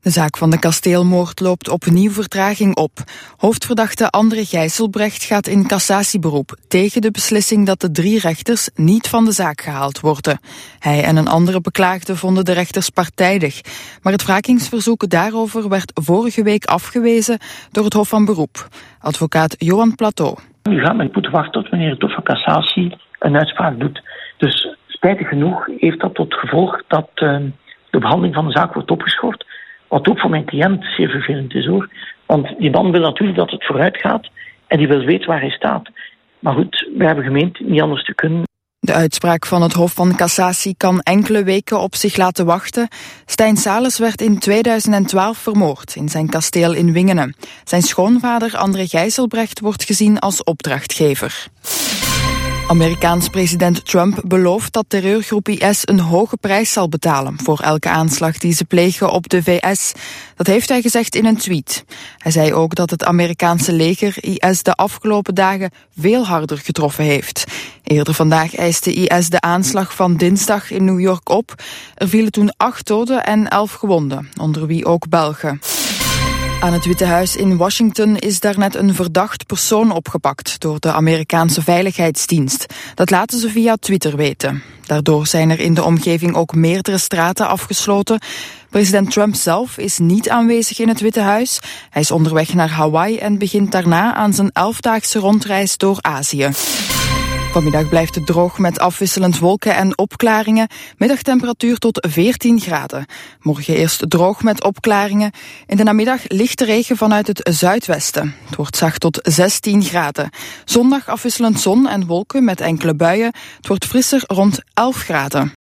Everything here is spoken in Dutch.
De zaak van de kasteelmoord loopt opnieuw vertraging op. Hoofdverdachte André Gijsselbrecht gaat in cassatieberoep tegen de beslissing dat de 3 rechters niet van de zaak gehaald worden. Hij en een andere beklaagde vonden de rechters partijdig. Maar het wrakingsverzoek daarover werd vorige week afgewezen door het Hof van Beroep. Advocaat Johan Plateau. Nu gaat men moeten wachten tot wanneer het Hof van Cassatie een uitspraak doet. Dus spijtig genoeg heeft dat tot gevolg dat de behandeling van de zaak wordt opgeschort. Wat ook voor mijn cliënt zeer vervelend is hoor. Want die man wil natuurlijk dat het vooruit gaat en die wil weten waar hij staat. Maar goed, wij hebben gemeend niet anders te kunnen. De uitspraak van het Hof van Cassatie kan enkele weken op zich laten wachten. Stijn Sales werd in 2012 vermoord in zijn kasteel in Wingenen. Zijn schoonvader André Gijsselbrecht wordt gezien als opdrachtgever. Amerikaans president Trump belooft dat terreurgroep IS een hoge prijs zal betalen voor elke aanslag die ze plegen op de VS. Dat heeft hij gezegd in een tweet. Hij zei ook dat het Amerikaanse leger IS de afgelopen dagen veel harder getroffen heeft. Eerder vandaag eiste IS de aanslag van dinsdag in New York op. Er vielen toen 8 doden en 11 gewonden, onder wie ook Belgen. Aan het Witte Huis in Washington is daarnet een verdacht persoon opgepakt door de Amerikaanse Veiligheidsdienst. Dat laten ze via Twitter weten. Daardoor zijn er in de omgeving ook meerdere straten afgesloten. President Trump zelf is niet aanwezig in het Witte Huis. Hij is onderweg naar Hawaii en begint daarna aan zijn 11-daagse rondreis door Azië. Vanmiddag blijft het droog met afwisselend wolken en opklaringen. Middagtemperatuur tot 14 graden. Morgen eerst droog met opklaringen. In de namiddag lichte regen vanuit het zuidwesten. Het wordt zacht tot 16 graden. Zondag afwisselend zon en wolken met enkele buien. Het wordt frisser rond 11 graden.